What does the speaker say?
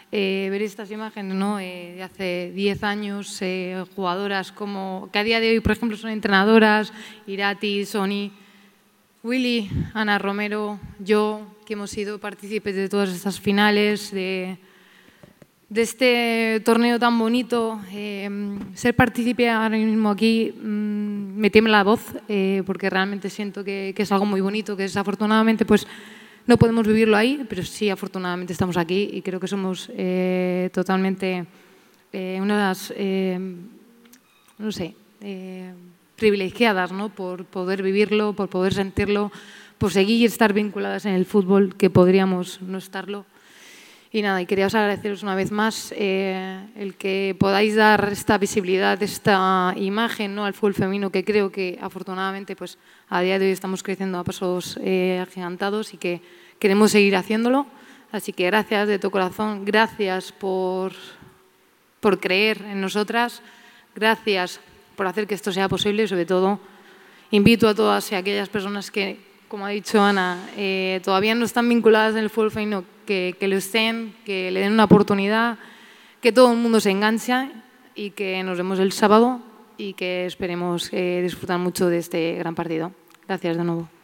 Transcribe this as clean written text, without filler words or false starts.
ver estas imágenes, ¿no? De hace 10 años, jugadoras como, que a día de hoy, por ejemplo, son entrenadoras, Irati, Sony, Willy, Ana Romero, yo, que hemos sido partícipes de todas estas finales, de este torneo tan bonito. Ser partícipe ahora mismo aquí me tiembla la voz, porque realmente siento que es algo muy bonito, que desafortunadamente pues no podemos vivirlo ahí, pero sí, afortunadamente estamos aquí y creo que somos totalmente unas, no sé, privilegiadas, ¿no? Por poder vivirlo, por poder sentirlo, por seguir y estar vinculadas en el fútbol, que podríamos no estarlo. Y nada, y queríamos agradeceros una vez más el que podáis dar esta visibilidad, esta imagen, ¿no? Al fútbol femenino, que creo que afortunadamente pues, a día de hoy estamos creciendo a pasos agigantados y que queremos seguir haciéndolo. Así que gracias de todo corazón, gracias por creer en nosotras, gracias por hacer que esto sea posible y sobre todo invito a todas y aquellas personas que, como ha dicho Ana, todavía no están vinculadas en el fútbol femenino, que lo estén, que le den una oportunidad, que todo el mundo se enganche y que nos vemos el sábado y que esperemos disfrutar mucho de este gran partido. Gracias de nuevo.